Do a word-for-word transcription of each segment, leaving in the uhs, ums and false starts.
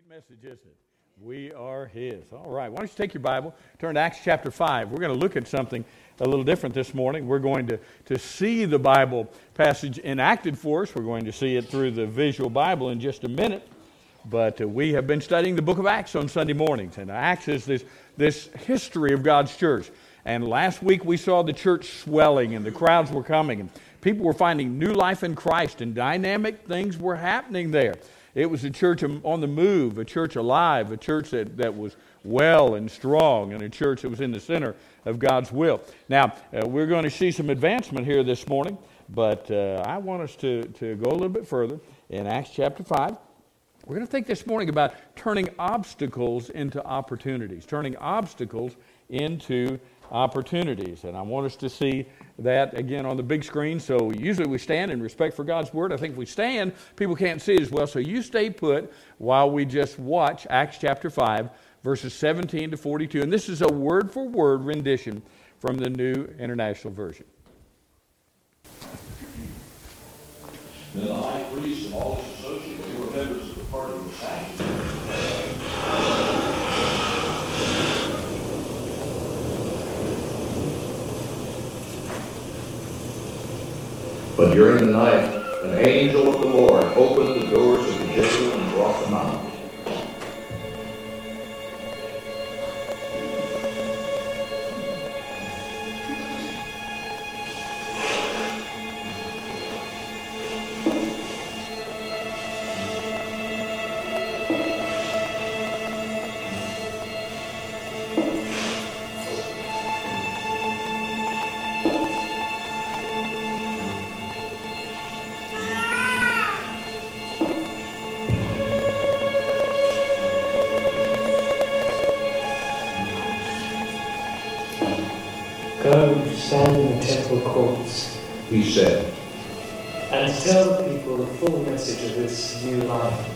Message, isn't it? We are His. All right. Why don't you take your Bible, turn to Acts chapter five. We're going to look at something a little different this morning. We're going to, to see the Bible passage enacted for us. We're going to see it through the visual Bible in just a minute. But uh, we have been studying the book of Acts on Sunday mornings. And Acts is this, this history of God's church. And last week we saw the church swelling and the crowds were coming. And people were finding new life in Christ and dynamic things were happening there. It was a church on the move, a church alive, a church that, that was well and strong, and a church that was in the center of God's will. Now, uh, we're going to see some advancement here this morning, but uh, I want us to, to go a little bit further in Acts chapter five. We're going to think this morning about turning obstacles into opportunities, turning obstacles into opportunities. And I want us to see that again on the big screen. So usually we stand in respect for God's Word. I think if we stand, people can't see it as well. So you stay put while we just watch Acts chapter five, verses seventeen to forty-two. And this is a word-for-word rendition from the New International Version. Then the high priest and all his associates, who were members of the party of the sanctuary, but during the night, an angel of the Lord opened the doors of the jail and brought them out. Go stand in the temple courts, He said, and tell people the full message of this new life.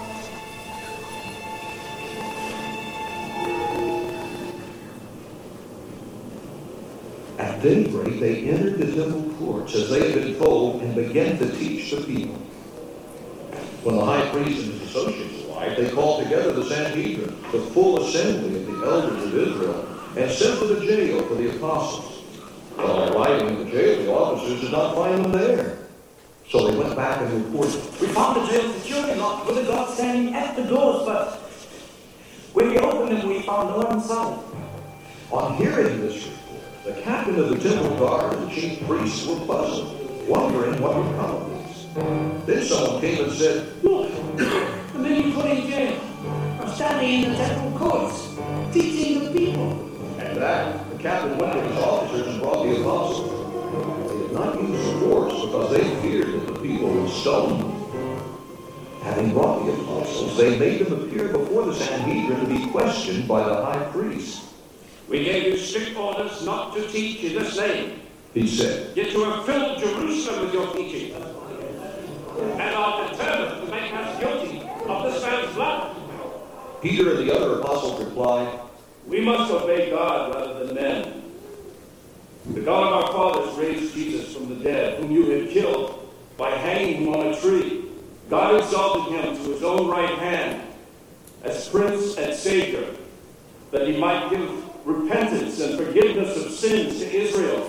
At daybreak they entered the temple courts as they had been told and began to teach the people. When the high priest and his associates arrived, they called together the Sanhedrin, the full assembly of the elders of Israel, and sent to the jail for the apostles. But on arriving in the jail, the officers did not find them there. So they went back and reported, We found the jail security locked with the guards standing at the doors, but when we opened them, we found no one inside. On hearing this report, the captain of the temple guard and the chief priests were puzzled, wondering what would come of this. Then someone came and said, Look, the men you put in jail are standing in the temple courts, teaching the people. At that, the captain went to his officers and brought the apostles. They did not use force because they feared that the people would stone them. Having brought the apostles, they made them appear before the Sanhedrin to be questioned by the high priest. We gave you strict orders not to teach in this name. He said, Yet you have filled Jerusalem with your teaching, and are determined to make us guilty of this man's blood. Peter and the other apostles replied, We must obey God rather than men. The God of our fathers raised Jesus from the dead, whom you had killed by hanging him on a tree. God exalted him to his own right hand as Prince and Savior, that he might give repentance and forgiveness of sins to Israel.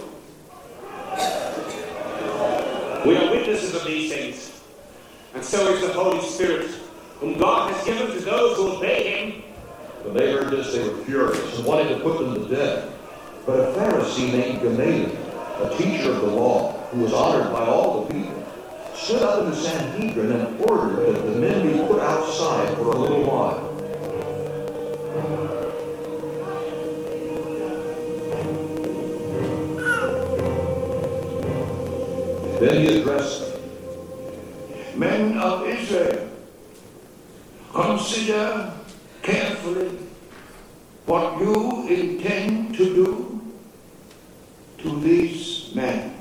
We are witnesses of these things, and so is the Holy Spirit, whom God has given to those who obey him. When they heard this, they were furious and wanted to put them to death. But a Pharisee named Gamaliel, a teacher of the law, who was honored by all the people, stood up in the Sanhedrin and ordered that the men be put outside for a little while. Then he addressed them. Men of Israel, consider carefully what you intend to do to these men.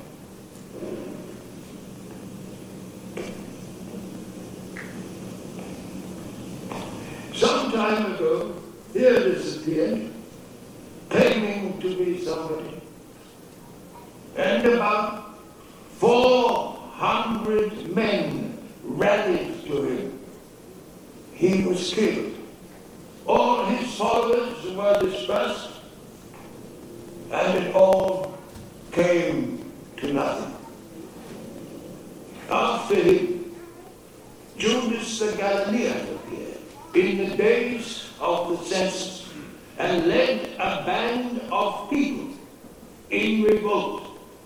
Some time ago, here disappeared, claiming to be somebody, and about four hundred men rallied to him. he was killed. All his followers were dispersed, and it all came to nothing. After him, Judas the Galilean appeared in the days of the census and led a band of people in revolt.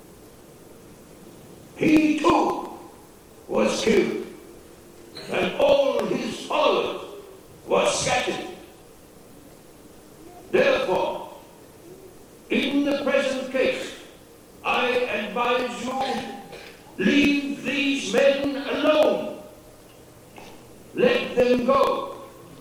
He too was killed, and all his followers were scattered. Therefore, in the present case, I advise you, leave these men alone. Let them go.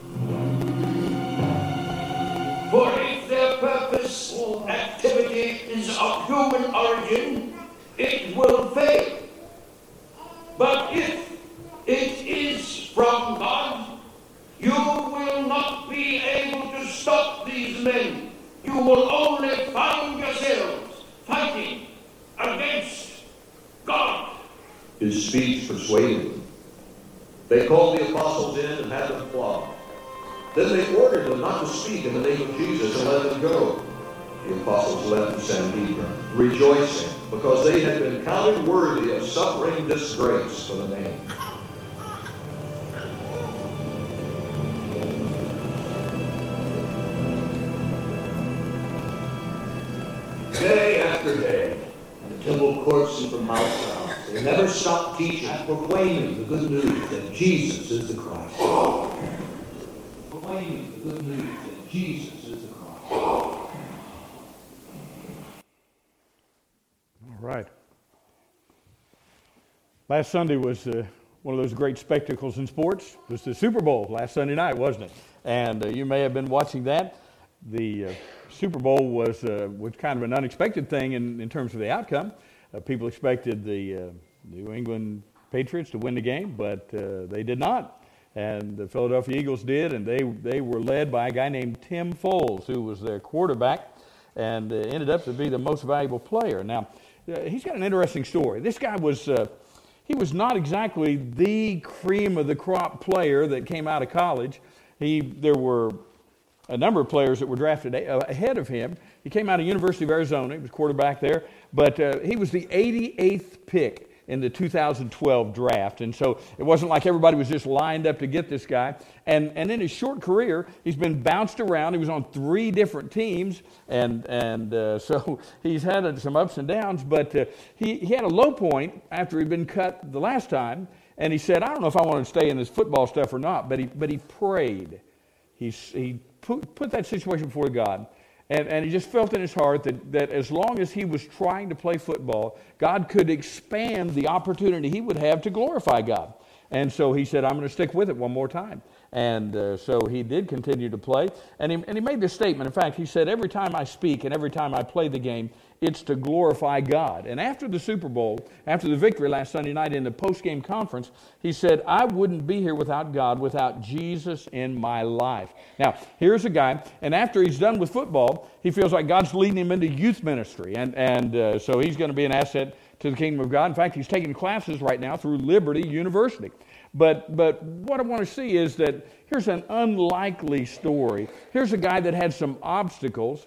For if their purpose or activity is of human origin, it will fail. But if it is from God, you will not be able to stop these men. You will only find yourselves fighting against God. His speech persuaded them. They called the apostles in and had them flogged. Then they ordered them not to speak in the name of Jesus and let them go. The apostles left the Sanhedrin, rejoicing, because they had been counted worthy of suffering disgrace for the name. Day after day, in the temple courts and from mountaintops, they never stopped teaching and proclaiming the good news that Jesus is the Christ. Proclaiming the good news that Jesus is the Christ. All right. Last Sunday was uh, one of those great spectacles in sports. It was the Super Bowl last Sunday night, wasn't it? And uh, you may have been watching that. The uh, Super Bowl was uh, was kind of an unexpected thing in, in terms of the outcome. Uh, people expected the uh, New England Patriots to win the game, but uh, they did not. And the Philadelphia Eagles did, and they, they were led by a guy named Tim Foles, who was their quarterback, and uh, ended up to be the most valuable player. Now, uh, he's got an interesting story. This guy was, uh, he was not exactly the cream of the crop player that came out of college. He, there were a number of players that were drafted ahead of him. He came out of University of Arizona. He was quarterback there, but uh, he was the eighty-eighth pick in the two thousand twelve draft. And so it wasn't like everybody was just lined up to get this guy. And and in his short career, he's been bounced around. He was on three different teams, and and uh, so he's had some ups and downs. But uh, he, he had a low point after he'd been cut the last time, and he said, I don't know if I want to stay in this football stuff or not, but he but he prayed. He, he put, put that situation before God. And, and he just felt in his heart that, that as long as he was trying to play football, God could expand the opportunity he would have to glorify God. And so he said, I'm going to stick with it one more time. And uh, so he did continue to play. And he, and he made this statement. In fact, he said, every time I speak and every time I play the game, it's to glorify God. And after the Super Bowl, after the victory last Sunday night in the post-game conference, he said, I wouldn't be here without God, without Jesus in my life. Now, here's a guy, and after he's done with football, he feels like God's leading him into youth ministry. And, and uh, so he's going to be an asset to the kingdom of God. In fact, he's taking classes right now through Liberty University. But but what I want to see is that here's an unlikely story. Here's a guy that had some obstacles,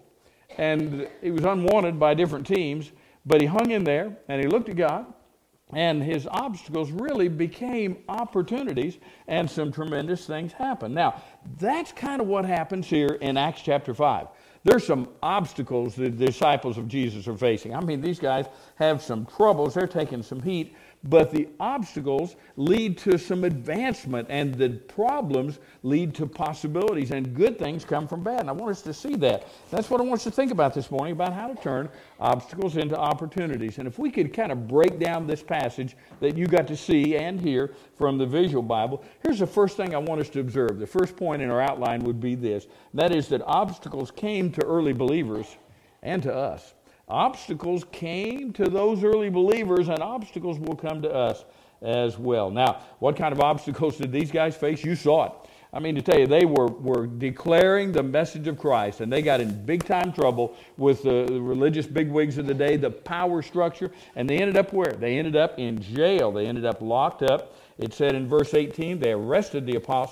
and he was unwanted by different teams, but he hung in there, and he looked at God, and his obstacles really became opportunities, and some tremendous things happened. Now, that's kind of what happens here in Acts chapter five. There's some obstacles the disciples of Jesus are facing. I mean, these guys have some troubles. They're taking some heat. But the obstacles lead to some advancement, and the problems lead to possibilities, and good things come from bad. And I want us to see that. That's what I want us to think about this morning, about how to turn obstacles into opportunities. And if we could kind of break down this passage that you got to see and hear from the visual Bible, here's the first thing I want us to observe. The first point in our outline would be this. That is that obstacles came to early believers and to us. Obstacles came to those early believers, and obstacles will come to us as well. Now, what kind of obstacles did these guys face? You saw it. I mean, to tell you, they were, were declaring the message of Christ, and they got in big-time trouble with the, the religious bigwigs of the day, the power structure, and they ended up where? They ended up in jail. They ended up locked up. It said in verse eighteen, they arrested the apostles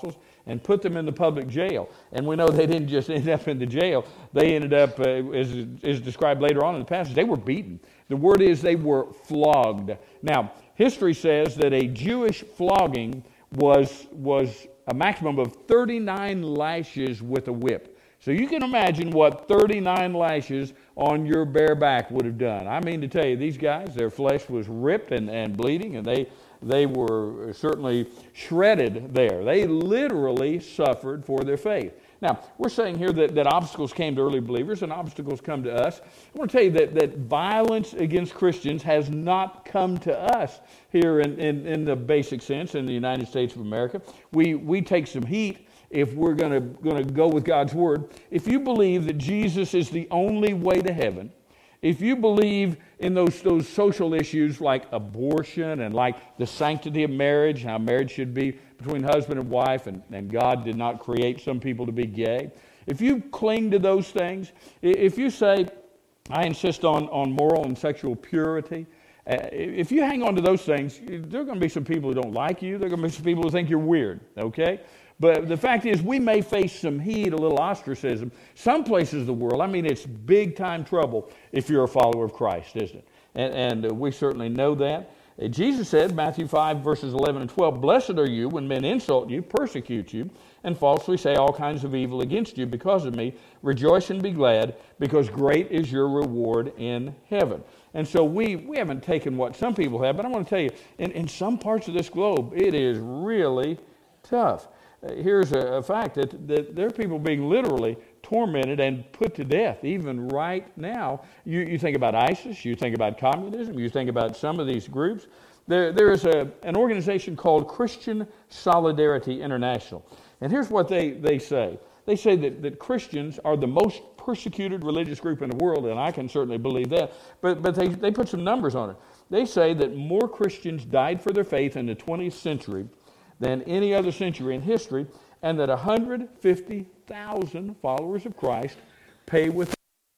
and put them in the public jail. And we know they didn't just end up in the jail. They ended up, uh, as is described later on in the passage, they were beaten. The word is they were flogged. Now, history says that a Jewish flogging was, was a maximum of thirty-nine lashes with a whip. So you can imagine what thirty-nine lashes on your bare back would have done. I mean to tell you, these guys, their flesh was ripped and, and bleeding, and they, they were certainly shredded there. They literally suffered for their faith. Now, we're saying here that, that obstacles came to early believers and obstacles come to us. I want to tell you that, that violence against Christians has not come to us here in, in, in the basic sense in the United States of America. We, we take some heat if we're going to going to go with God's Word. If you believe that Jesus is the only way to heaven, if you believe in those, those social issues like abortion and like the sanctity of marriage, how marriage should be between husband and wife, and, and God did not create some people to be gay, if you cling to those things, if you say, I insist on, on moral and sexual purity, uh, if you hang on to those things, there are going to be some people who don't like you. There are going to be some people who think you're weird, okay? But the fact is, we may face some heat, a little ostracism. Some places of the world, I mean, it's big-time trouble if you're a follower of Christ, isn't it? And, and uh, we certainly know that. Uh, Jesus said, Matthew five, verses eleven and twelve, "Blessed are you when men insult you, persecute you, and falsely say all kinds of evil against you because of me. Rejoice and be glad, because great is your reward in heaven." And so we, we haven't taken what some people have, but I want to tell you, in, in some parts of this globe, it is really tough. Uh, here's a, a fact that, that there are people being literally tormented and put to death, even right now. You, you think about ISIS, you think about communism, you think about some of these groups. There, there is a, an organization called Christian Solidarity International. And here's what they, they say. They say that, that Christians are the most persecuted religious group in the world, and I can certainly believe that. But, but they, they put some numbers on it. They say that more Christians died for their faith in the twentieth century than any other century in history, and that one hundred fifty thousand followers of Christ pay with.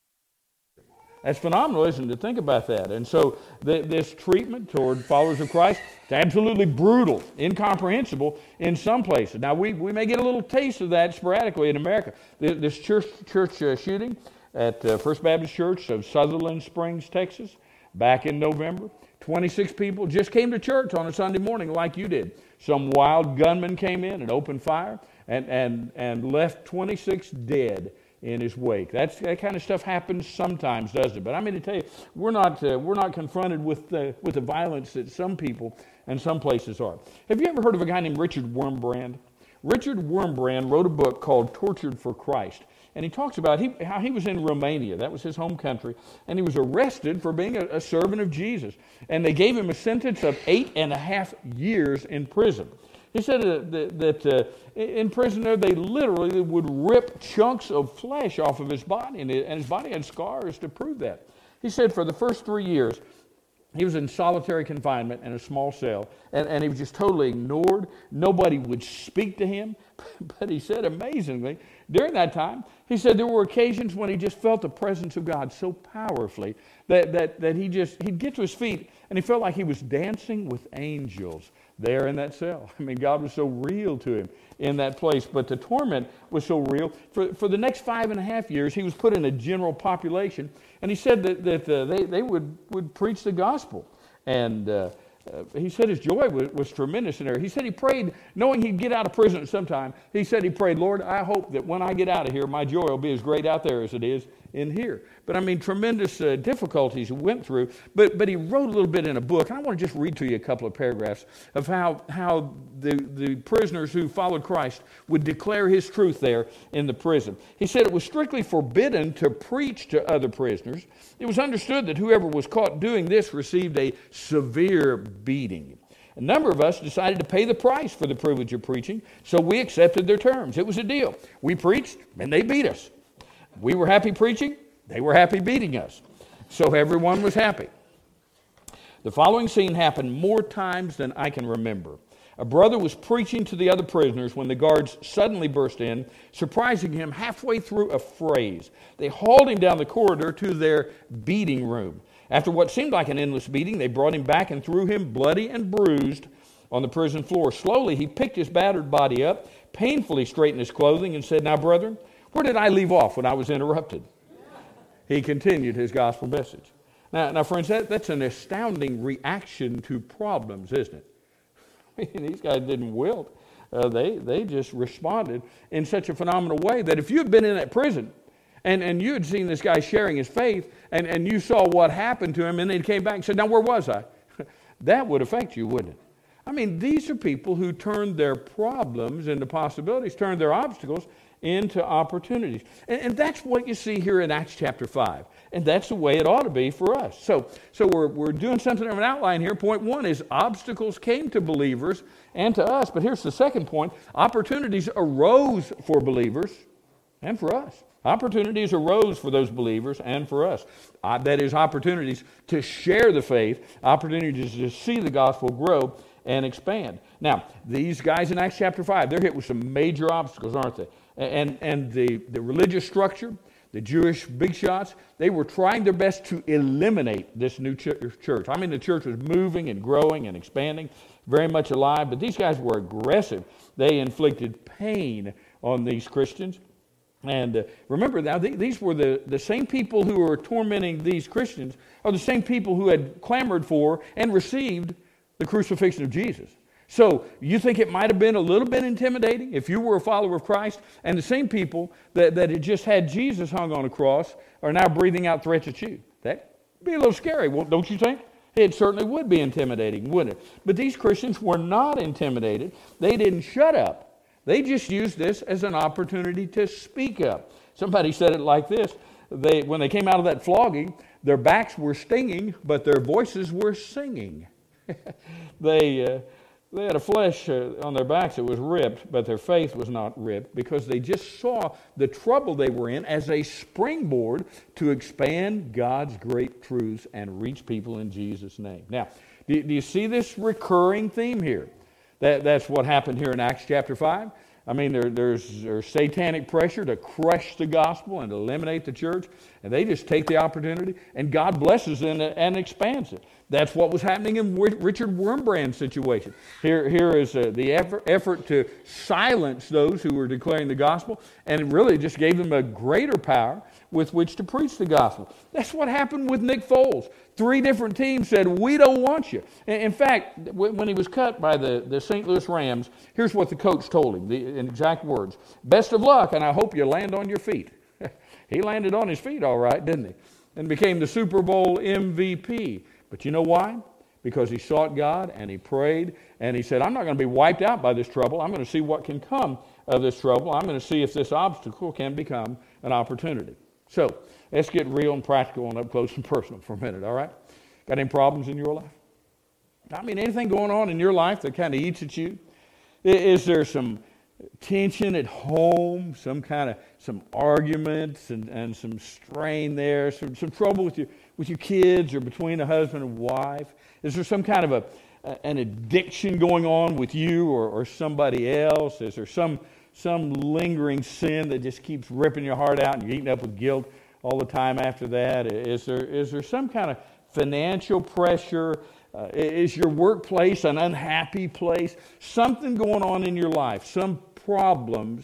That's phenomenal, isn't it? Think about that. And so th- this treatment toward followers of Christ is absolutely brutal, incomprehensible in some places. Now, we, we may get a little taste of that sporadically in America. This church, church uh, shooting at uh, First Baptist Church of Sutherland Springs, Texas, back in November, twenty-six people just came to church on a Sunday morning like you did. Some wild gunman came in and opened fire and, and, and left twenty-six dead in his wake. That's, that kind of stuff happens sometimes, doesn't it? But I mean to tell you, we're not uh, we're not confronted with the with the violence that some people and some places are. Have you ever heard of a guy named Richard Wurmbrand? Richard Wurmbrand wrote a book called Tortured for Christ. And he talks about he, how he was in Romania. That was his home country. And he was arrested for being a, a servant of Jesus. And they gave him a sentence of eight and a half years in prison. He said uh, that, that uh, in prison there, they literally would rip chunks of flesh off of his body. And, it, and his body had scars to prove that. He said for the first three years, he was in solitary confinement in a small cell, and, and he was just totally ignored. Nobody would speak to him. But he said, amazingly, during that time, he said there were occasions when he just felt the presence of God so powerfully that, that, that he just, he'd get to his feet, and he felt like he was dancing with angels there in that cell. I mean, God was so real to him in that place, but the torment was so real. For, for the next five and a half years, he was put in a general population, and he said that, that uh, they, they would, would preach the gospel. And uh, uh, he said his joy was, was tremendous in there. He said he prayed, knowing he'd get out of prison at some time, he said he prayed, Lord, I hope that when I get out of here, my joy will be as great out there as it is in here. But I mean, tremendous uh, difficulties he went through. But but he wrote a little bit in a book, and I want to just read to you a couple of paragraphs of how how the, the prisoners who followed Christ would declare his truth there in the prison. He said it was strictly forbidden to preach to other prisoners. It was understood that whoever was caught doing this received a severe beating. A number of us decided to pay the price for the privilege of preaching, so we accepted their terms. It was a deal. We preached, and they beat us. We were happy preaching, they were happy beating us. So everyone was happy. The following scene happened more times than I can remember. A brother was preaching to the other prisoners when the guards suddenly burst in, surprising him halfway through a phrase. They hauled him down the corridor to their beating room. After what seemed like an endless beating, they brought him back and threw him bloody and bruised on the prison floor. Slowly, he picked his battered body up, painfully straightened his clothing and said, "Now, brethren, where did I leave off when I was interrupted?" He continued his gospel message. Now, now friends, that, that's an astounding reaction to problems, isn't it? I mean, these guys didn't wilt. Uh, they, they just responded in such a phenomenal way that if you had been in that prison and, and you had seen this guy sharing his faith and, and you saw what happened to him and then he came back and said, "Now, where was I?" That would affect you, wouldn't it? I mean, these are people who turned their problems into possibilities, turned their obstacles into opportunities. And, and that's what you see here in Acts chapter five. And that's the way it ought to be for us. So, so we're, we're doing something of an outline here. Point one is obstacles came to believers and to us. But here's the second point. Opportunities arose for believers and for us. Opportunities arose for those believers and for us. Uh, that is, opportunities to share the faith, opportunities to see the gospel grow and expand. Now, these guys in Acts chapter five, they're hit with some major obstacles, aren't they? And, and the, the religious structure, the Jewish big shots, they were trying their best to eliminate this new ch- church. I mean, the church was moving and growing and expanding, very much alive, but these guys were aggressive. They inflicted pain on these Christians. And uh, remember now, th- these were the, the same people who were tormenting these Christians are the same people who had clamored for and received the crucifixion of Jesus. So you think it might have been a little bit intimidating if you were a follower of Christ and the same people that, that had just had Jesus hung on a cross are now breathing out threats at you? That'd be a little scary, don't you think? It certainly would be intimidating, wouldn't it? But these Christians were not intimidated. They didn't shut up. They just used this as an opportunity to speak up. Somebody said it like this. They, when they came out of that flogging, their backs were stinging, but their voices were singing. they... Uh, They had a flesh uh, on their backs that was ripped, but their faith was not ripped because they just saw the trouble they were in as a springboard to expand God's great truths and reach people in Jesus' name. Now, do, do you see this recurring theme here? That, that's what happened here in Acts chapter five. I mean, there, there's, there's satanic pressure to crush the gospel and eliminate the church, and they just take the opportunity, and God blesses it and expands it. That's what was happening in Richard Wurmbrand's situation. Here, here is uh, the effort, effort to silence those who were declaring the gospel, and it really just gave them a greater power with which to preach the gospel. That's what happened with Nick Foles. Three different teams said, "We don't want you." In fact, when he was cut by the, the Saint Louis Rams, here's what the coach told him, the, in exact words: "Best of luck, and I hope you land on your feet." He landed on his feet all right, didn't he? And became the Super Bowl M V P. But you know why? Because he sought God and he prayed and he said, "I'm not going to be wiped out by this trouble. I'm going to see what can come of this trouble. I'm going to see if this obstacle can become an opportunity." So let's get real and practical and up close and personal for a minute, all right? Got any problems in your life? I mean, anything going on in your life that kind of eats at you? Is there some tension at home, some kind of some arguments and, and some strain there, some, some trouble with your with your kids or between a husband and wife? Is there some kind of a, a an addiction going on with you or, or somebody else? Is there some some lingering sin that just keeps ripping your heart out and you're eating up with guilt all the time after that? Is there is there some kind of financial pressure? Uh, is your workplace an unhappy place? Something going on in your life, some problems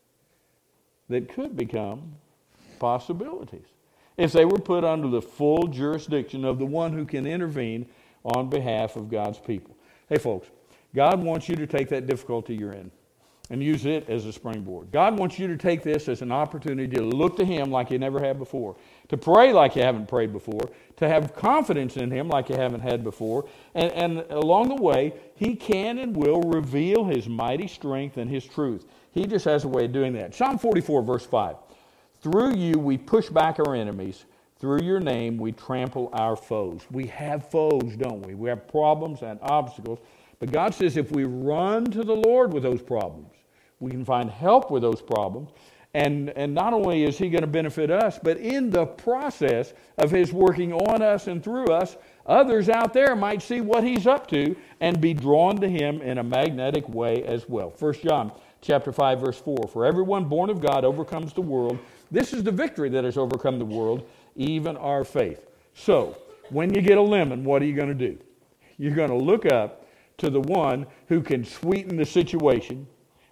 that could become possibilities if they were put under the full jurisdiction of the one who can intervene on behalf of God's people. Hey folks, God wants you to take that difficulty you're in and use it as a springboard. God wants you to take this as an opportunity to look to Him like you never have before, to pray like you haven't prayed before, to have confidence in Him like you haven't had before, and, and along the way, He can and will reveal His mighty strength and His truth. He just has a way of doing that. Psalm forty-four, verse five. "Through you we push back our enemies. Through your name we trample our foes." We have foes, don't we? We have problems and obstacles. But God says if we run to the Lord with those problems, we can find help with those problems. And, and not only is He going to benefit us, but in the process of His working on us and through us, others out there might see what He's up to and be drawn to Him in a magnetic way as well. First John chapter five, verse four. "For everyone born of God overcomes the world. This is the victory that has overcome the world, even our faith." So, when you get a lemon, what are you going to do? You're going to look up to the one who can sweeten the situation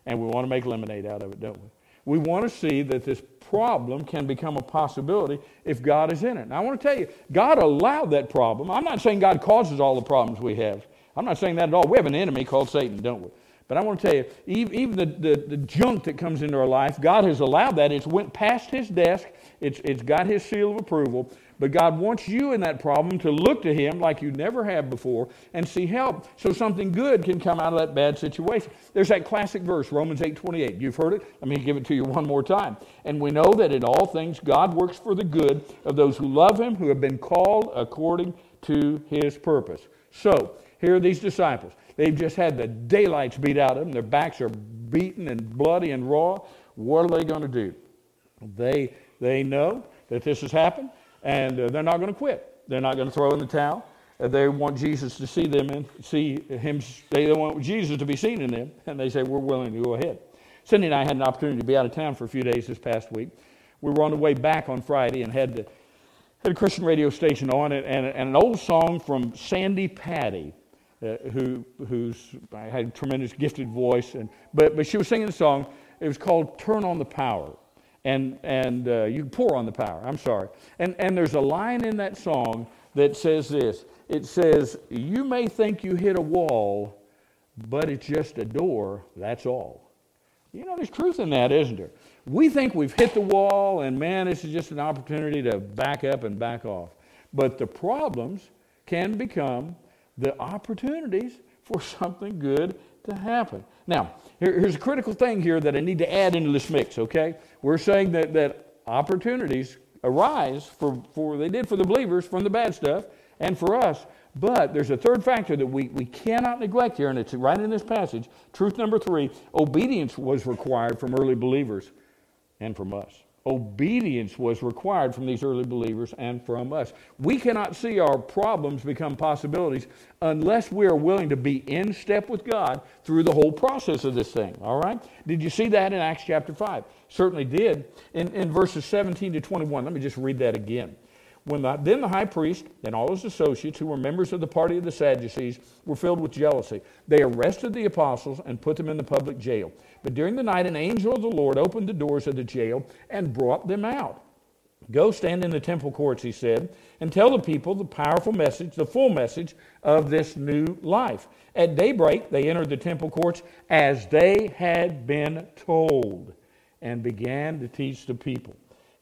and we want to make lemonade out of it, don't we? We want to see that this problem can become a possibility if God is in it. Now, I want to tell you, God allowed that problem. I'm not saying God causes all the problems we have. I'm not saying that at all. We have an enemy called Satan, don't we? But I want to tell you, even the, the, the junk that comes into our life, God has allowed that. It's went past his desk. It's, it's got his seal of approval. But God wants you in that problem to look to him like you never have before and see help so something good can come out of that bad situation. There's that classic verse, Romans eight twenty-eight. You've heard it. Let me give it to you one more time. And we know that in all things God works for the good of those who love him, who have been called according to his purpose. So, here are these disciples. They've just had the daylights beat out of them. Their backs are beaten and bloody and raw. What are they going to do? They, they know that this has happened. And uh, they're not going to quit. They're not going to throw in the towel. Uh, they want Jesus to see them and see him. They want Jesus to be seen in them. And they say, we're willing to go ahead. Cindy and I had an opportunity to be out of town for a few days this past week. We were on the way back on Friday and had, to, had a Christian radio station on it and, and an old song from Sandy Patty, uh, who who's had a tremendous gifted voice. And but but she was singing a song. It was called Turn on the Power. And and uh, you pour on the power. I'm sorry. And and there's a line in that song that says this. It says, you may think you hit a wall, but it's just a door, that's all. You know, there's truth in that, isn't there? We think we've hit the wall, and man, this is just an opportunity to back up and back off. But the problems can become the opportunities for something good to happen. Now, here, here's a critical thing here that I need to add into this mix, okay? We're saying that, that opportunities arise, for, for they did for the believers, from the bad stuff, and for us. But there's a third factor that we, we cannot neglect here, and it's right in this passage. Truth number three, obedience was required from early believers and from us. Obedience was required from these early believers and from us. We cannot see our problems become possibilities unless we are willing to be in step with God through the whole process of this thing, all right? Did you see that in Acts chapter five? Certainly did. In, in verses seventeen to twenty-one, let me just read that again. When the, then the high priest and all his associates, who were members of the party of the Sadducees, were filled with jealousy. They arrested the apostles and put them in the public jail. But during the night, an angel of the Lord opened the doors of the jail and brought them out. Go stand in the temple courts, he said, and tell the people the powerful message, the full message of this new life. At daybreak, they entered the temple courts as they had been told and began to teach the people.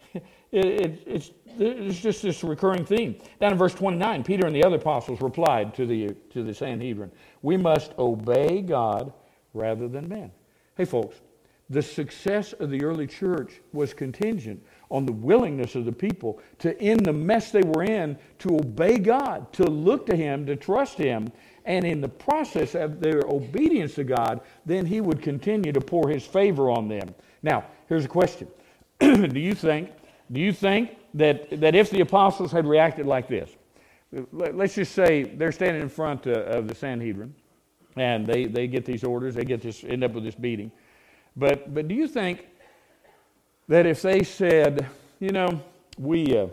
It, it, it's, it's just this recurring theme. Down in verse twenty-nine, Peter and the other apostles replied to the, to the Sanhedrin, we must obey God rather than men. Hey folks, the success of the early church was contingent on the willingness of the people to, in the mess they were in, to obey God, to look to him, to trust him, and in the process of their obedience to God, then he would continue to pour his favor on them. Now, here's a question. Do you think Do you think that, that if the apostles had reacted like this, let's just say they're standing in front uh, of the Sanhedrin, and they, they get these orders, they get this, end up with this beating. But but do you think that if they said, you know, we uh,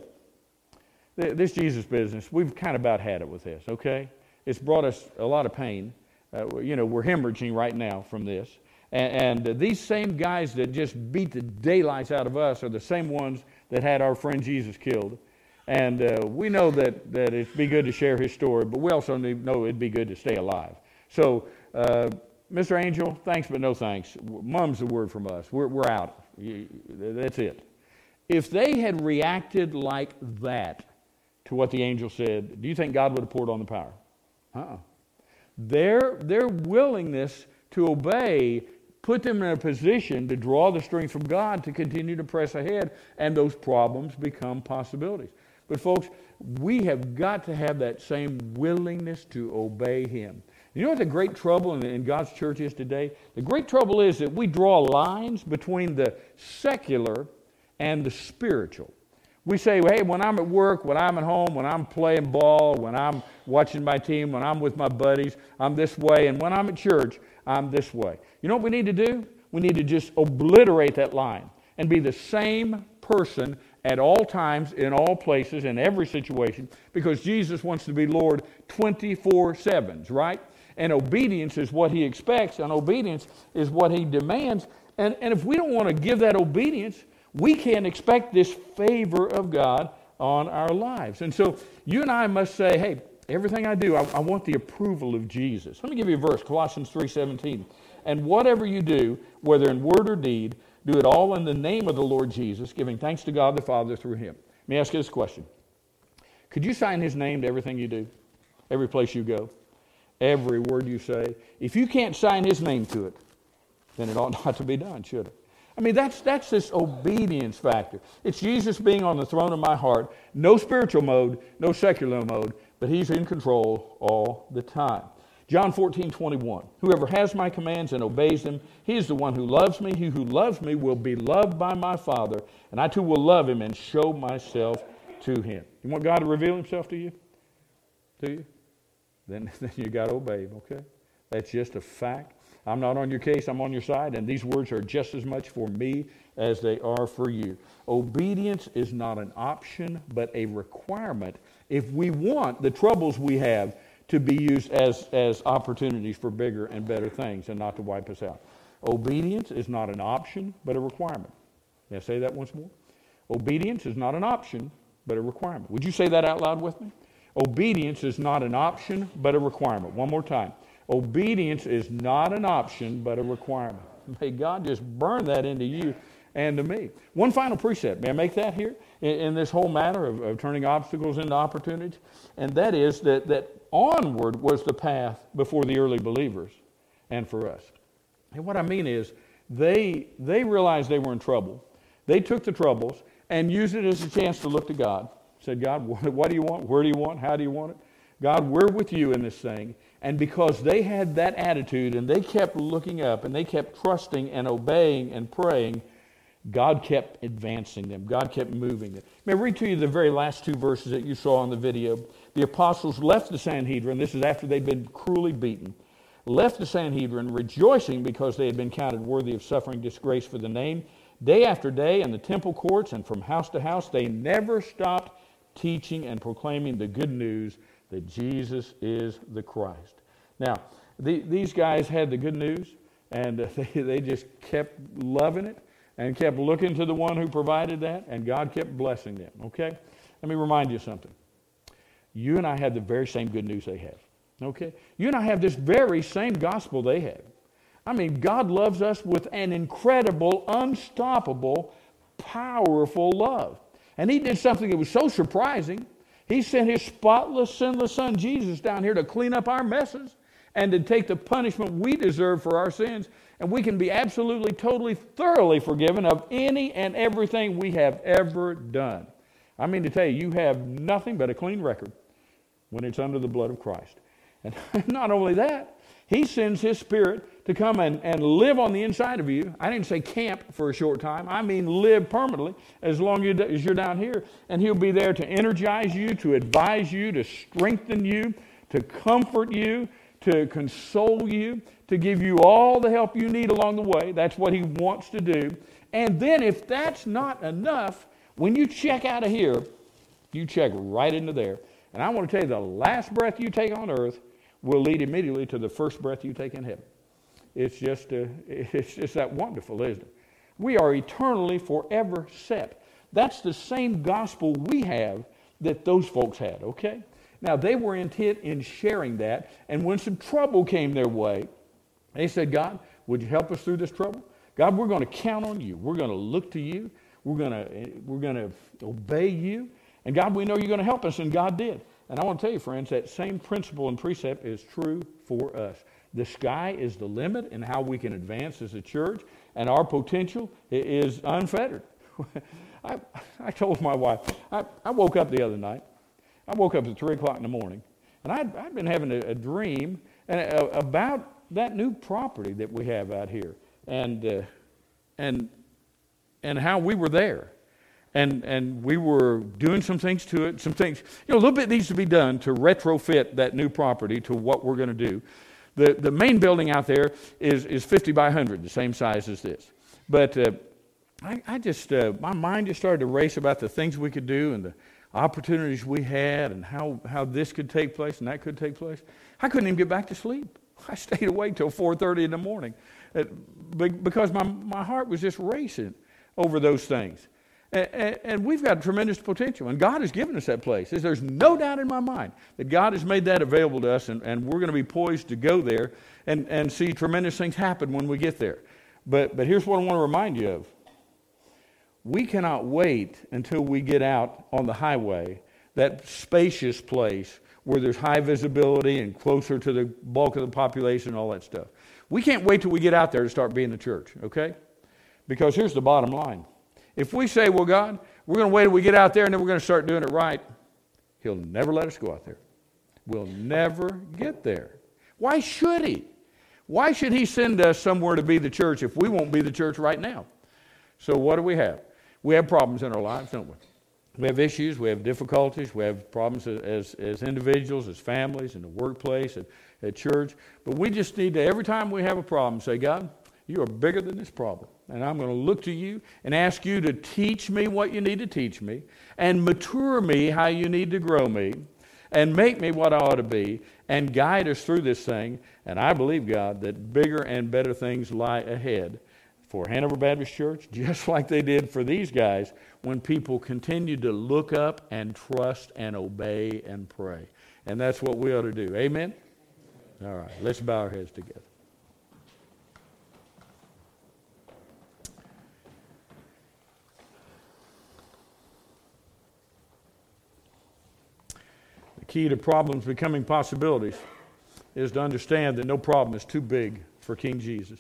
this Jesus business, we've kind of about had it with this, okay? It's brought us a lot of pain. Uh, you know, we're hemorrhaging right now from this. And, and uh, these same guys that just beat the daylights out of us are the same ones that had our friend Jesus killed. And uh, we know that, that it'd be good to share his story, but we also know it'd be good to stay alive. So, uh, Mister Angel, thanks but no thanks. Mum's the word from us. We're, we're out. That's it. If they had reacted like that to what the angel said, do you think God would have poured on the power? Uh-uh. Their, their willingness to obey put them in a position to draw the strength from God to continue to press ahead, and those problems become possibilities. But folks, we have got to have that same willingness to obey him. You know what the great trouble in, in God's church is today? The great trouble is that we draw lines between the secular and the spiritual. We say, hey, when I'm at work, when I'm at home, when I'm playing ball, when I'm watching my team, when I'm with my buddies, I'm this way, and when I'm at church, I'm this way. You know what we need to do? We need to just obliterate that line and be the same person at all times, in all places, in every situation, because Jesus wants to be Lord twenty-four seven, right? And obedience is what he expects, and obedience is what he demands. And, and if we don't want to give that obedience, we can't expect this favor of God on our lives. And so you and I must say, hey, everything I do, I, I want the approval of Jesus. Let me give you a verse, Colossians three seventeen. And whatever you do, whether in word or deed, do it all in the name of the Lord Jesus, giving thanks to God the Father through him. Let me ask you this question. Could you sign his name to everything you do? Every place you go? Every word you say? If you can't sign his name to it, then it ought not to be done, should it? I mean, that's that's this obedience factor. It's Jesus being on the throne of my heart. No spiritual mode, no secular mode, but he's in control all the time. John fourteen twenty-one. Whoever has my commands and obeys them, he is the one who loves me. He who loves me will be loved by my Father, and I too will love him and show myself to him. You want God to reveal himself to you? To you? Then, then you got to obey him, okay? That's just a fact. I'm not on your case, I'm on your side, and these words are just as much for me as they are for you. Obedience is not an option, but a requirement if we want the troubles we have to be used as, as opportunities for bigger and better things and not to wipe us out. Obedience is not an option, but a requirement. May I say that once more? Obedience is not an option, but a requirement. Would you say that out loud with me? Obedience is not an option, but a requirement. One more time. Obedience is not an option, but a requirement. May God just burn that into you and to me. One final precept. May I make that here in, in this whole matter of, of turning obstacles into opportunities? And that is that, that onward was the path before the early believers and for us. And what I mean is they, they realized they were in trouble. They took the troubles and used it as a chance to look to God. Said, God, what, what do you want? Where do you want? How do you want it? God, we're with you in this thing. And because they had that attitude and they kept looking up and they kept trusting and obeying and praying, God kept advancing them. God kept moving them. May I read to you the very last two verses that you saw on the video. The apostles left the Sanhedrin. This is after they'd been cruelly beaten. Left the Sanhedrin rejoicing because they had been counted worthy of suffering disgrace for the name. Day after day in the temple courts and from house to house, they never stopped teaching and proclaiming the good news that Jesus is the Christ. Now, the, these guys had the good news, and uh, they, they just kept loving it and kept looking to the one who provided that, and God kept blessing them, okay? Let me remind you something. You and I have the very same good news they have, okay? You and I have this very same gospel they have. I mean, God loves us with an incredible, unstoppable, powerful love. And he did something that was so surprising. He sent his spotless, sinless son, Jesus, down here to clean up our messes and to take the punishment we deserve for our sins. And we can be absolutely, totally, thoroughly forgiven of any and everything we have ever done. I mean to tell you, you have nothing but a clean record when it's under the blood of Christ. And not only that, he sends his Spirit to come and, and live on the inside of you. I didn't say camp for a short time. I mean live permanently as long as you're down here. And he'll be there to energize you, to advise you, to strengthen you, to comfort you, to console you, to give you all the help you need along the way. That's what he wants to do. And then if that's not enough, when you check out of here, you check right into there. And I want to tell you, the last breath you take on earth will lead immediately to the first breath you take in heaven. It's just, uh, it's just that wonderful, isn't it? We are eternally forever set. That's the same gospel we have that those folks had, okay? Now, they were intent in sharing that, and when some trouble came their way, they said, God, would you help us through this trouble? God, we're going to count on you. We're going to look to you. We're going to, we're going to obey you. And God, we know you're going to help us, and God did. And I want to tell you, friends, that same principle and precept is true for us. The sky is the limit in how we can advance as a church, and our potential is unfettered. I, I told my wife, I, I woke up the other night. I woke up at three o'clock in the morning, and I'd, I'd been having a, a dream and, uh, about that new property that we have out here, and uh, and and how we were there. And and we were doing some things to it, some things, you know, a little bit needs to be done to retrofit that new property to what we're going to do. The the main building out there is, is fifty by one hundred, the same size as this. But uh, I, I just, uh, my mind just started to race about the things we could do and the opportunities we had and how, how this could take place and that could take place. I couldn't even get back to sleep. I stayed awake till four thirty in the morning because my, my heart was just racing over those things. And, and, and we've got tremendous potential, and God has given us that place. There's no doubt in my mind that God has made that available to us, and, and we're going to be poised to go there and, and see tremendous things happen when we get there. But, but here's what I want to remind you of. We cannot wait until we get out on the highway, that spacious place where there's high visibility and closer to the bulk of the population and all that stuff. We can't wait till we get out there to start being the church, okay? Because here's the bottom line. If we say, well, God, we're going to wait till we get out there and then we're going to start doing it right, He'll never let us go out there. We'll never get there. Why should He? Why should He send us somewhere to be the church if we won't be the church right now? So what do we have? We have problems in our lives, don't we? We have issues, we have difficulties, we have problems as, as individuals, as families, in the workplace, at, at church. But we just need to, every time we have a problem, say, God, you are bigger than this problem. And I'm going to look to you and ask you to teach me what you need to teach me and mature me how you need to grow me and make me what I ought to be and guide us through this thing. And I believe, God, that bigger and better things lie ahead for Hanover Baptist Church, just like they did for these guys when people continued to look up and trust and obey and pray. And that's what we ought to do. Amen? All right, let's bow our heads together. The key to problems becoming possibilities is to understand that no problem is too big for King Jesus.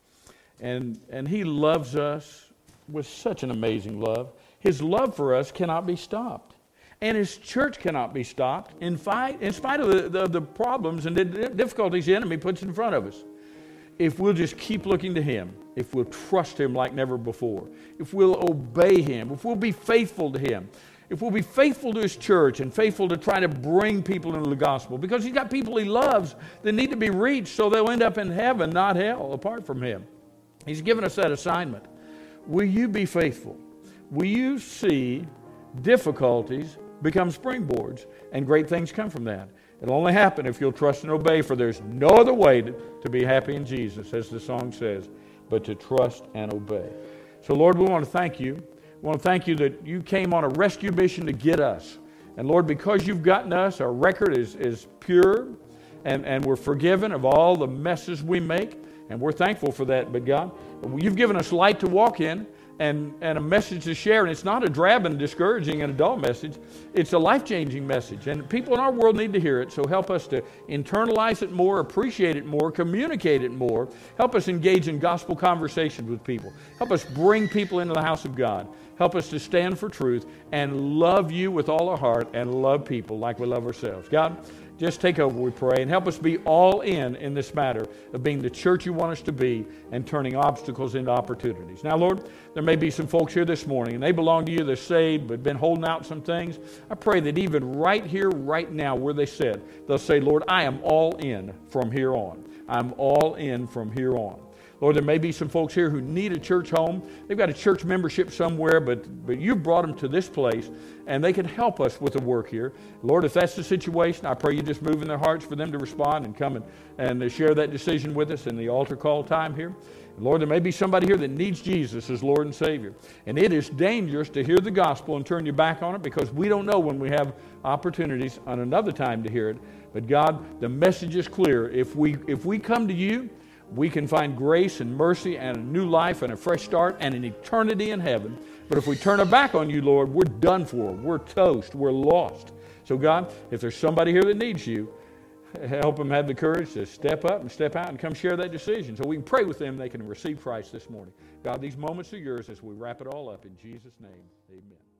And, and He loves us with such an amazing love. His love for us cannot be stopped. And His church cannot be stopped in, fight, in spite of the, the, the problems and the difficulties the enemy puts in front of us. If we'll just keep looking to Him, if we'll trust Him like never before, if we'll obey Him, if we'll be faithful to Him, if we'll be faithful to His church and faithful to try to bring people into the gospel, because He's got people He loves that need to be reached so they'll end up in heaven, not hell, apart from Him. He's given us that assignment. Will you be faithful? Will you see difficulties become springboards and great things come from that? It'll only happen if you'll trust and obey, for there's no other way to, to be happy in Jesus, as the song says, but to trust and obey. So, Lord, we want to thank you. We want to thank you that you came on a rescue mission to get us. And, Lord, because you've gotten us, our record is, is pure, and, and we're forgiven of all the messes we make. And we're thankful for that. But God, you've given us light to walk in and, and a message to share. And it's not a drab and discouraging and a dull message. It's a life-changing message. And people in our world need to hear it. So help us to internalize it more, appreciate it more, communicate it more. Help us engage in gospel conversations with people. Help us bring people into the house of God. Help us to stand for truth and love you with all our heart and love people like we love ourselves. God, just take over, we pray, and help us be all in in this matter of being the church you want us to be and turning obstacles into opportunities. Now, Lord, there may be some folks here this morning, and they belong to you, they're saved, but been holding out some things. I pray that even right here, right now, where they sit, they'll say, Lord, I am all in from here on. I'm all in from here on. Lord, there may be some folks here who need a church home. They've got a church membership somewhere, but, but you brought them to this place, and they can help us with the work here. Lord, if that's the situation, I pray you just move in their hearts for them to respond and come and, and share that decision with us in the altar call time here. And Lord, there may be somebody here that needs Jesus as Lord and Savior. And it is dangerous to hear the gospel and turn your back on it, because we don't know when we have opportunities on another time to hear it. But God, the message is clear. If we if we come to you, we can find grace and mercy and a new life and a fresh start and an eternity in heaven. But if we turn our back on you, Lord, we're done for. We're toast. We're lost. So God, if there's somebody here that needs you, help them have the courage to step up and step out and come share that decision so we can pray with them. They can receive Christ this morning. God, these moments are yours as we wrap it all up in Jesus' name. Amen.